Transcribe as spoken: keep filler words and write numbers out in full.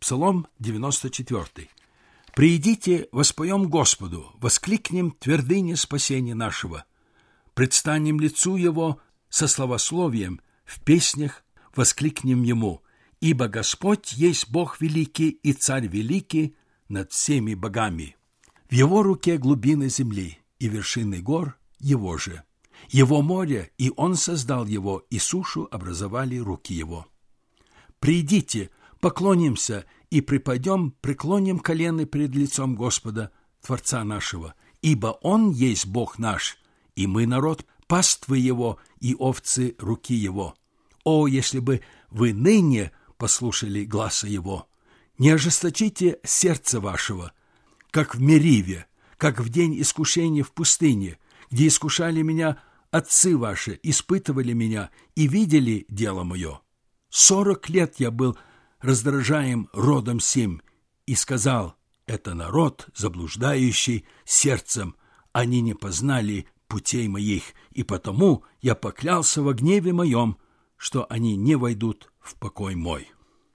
Псалом девяносто четвёртый. «Приидите, воспоем Господу, воскликнем твердыне спасения нашего, предстанем лицу Его со славословием, в песнях воскликнем Ему, ибо Господь есть Бог великий и Царь великий над всеми богами. В Его руке глубины земли, и вершины гор Его же. Его море, и Он создал его, и сушу образовали руки Его. Придите, поклонимся и припадем, преклоним колено перед лицом Господа, Творца нашего, ибо Он есть Бог наш, и мы народ паствы Его и овцы руки Его. О, если бы вы ныне послушали гласа Его! Не ожесточите сердце вашего, как в Мериве, как в день искушения в пустыне, где искушали меня отцы ваши, испытывали меня и видели дело мое. Сорок лет я был раздражаем родом сим, и сказал: это народ, заблуждающий сердцем, они не познали путей моих, и потому я поклялся во гневе моем, что они не войдут в покой мой».